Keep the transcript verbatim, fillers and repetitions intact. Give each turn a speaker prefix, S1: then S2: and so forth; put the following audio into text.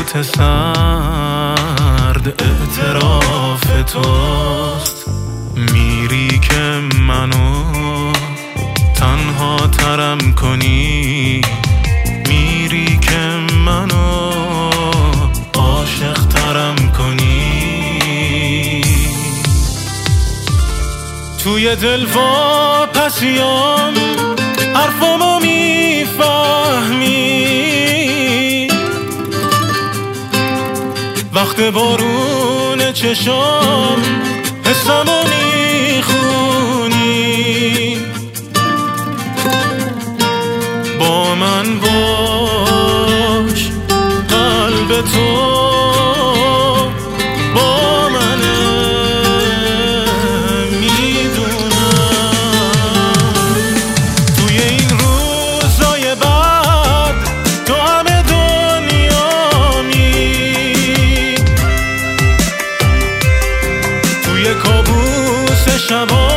S1: حقیقت سرد اعتراف توست. میری که منو تنها ترم کنی، میری که منو عاشق ترم کنی. توی دل واپسیام حرفامو میفهمی، وقت بارون چشام حسمو میخونی. با من باش، قلب تو با منه، میدونم توی این روزای بعد تو همه دنیامی. توی کابوس شبا